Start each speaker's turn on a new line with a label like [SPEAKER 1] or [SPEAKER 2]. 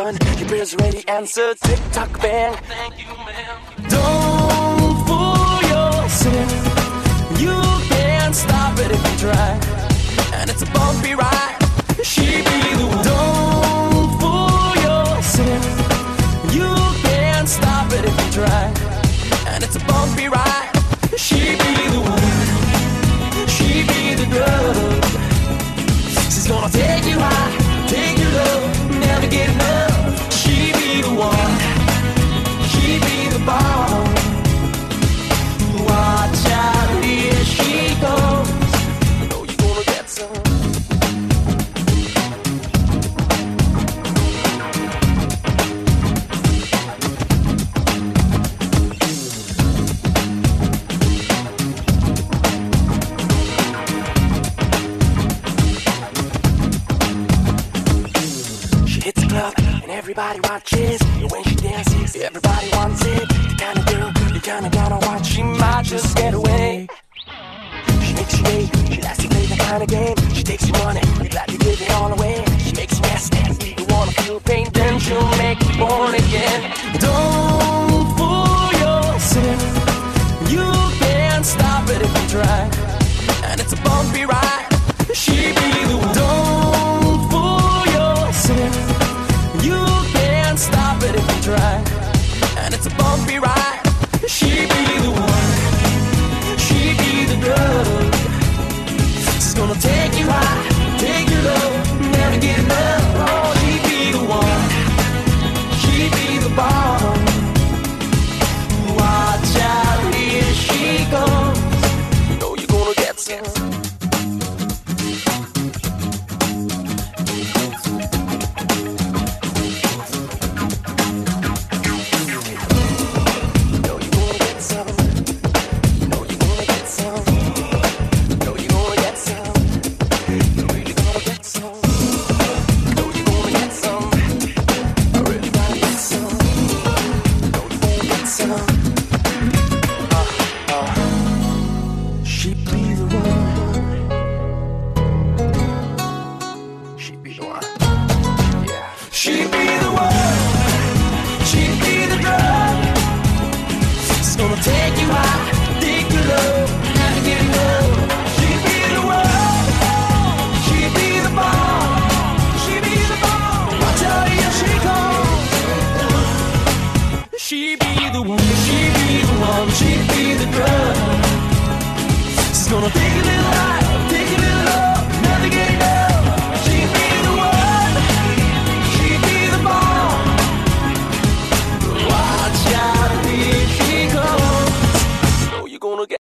[SPEAKER 1] done. Your prayers already answered. Tick tock bang. Thank you, ma'am. Don't fool yourself. You can't stop it if you try. And it's a bumpy ride. She be the one. Don't fool yourself. You can't stop it if you try. And it's a bumpy ride. She be the one. She be the drug. She's gonna take you high, take you low, never get enough. She be the one. She be the bomb. Watch out, here she goes. You know you're gonna get some. And everybody watches. And when she dances, everybody wants it. The kind of girl you kinda gotta watch. She might just get away. She makes you wait. She likes to play that kind of game. She takes your money, you gladly give it all away. She makes you nasty. You wanna feel pain, then she'll make you born again. Don't fool yourself. You can't stop it if you try. And it's a bumpy ride. She be the one. Don't fool yourself. You can't stop it if you try. And it's a bumpy ride. She be the one. She be the drug. She's gonna take you high, take you low, never get enough. Oh, she be the one. She be the bomb. Watch out, here she goes. You know you're gonna get some. She be the one, she be the one, she be the drug. She's gonna take a little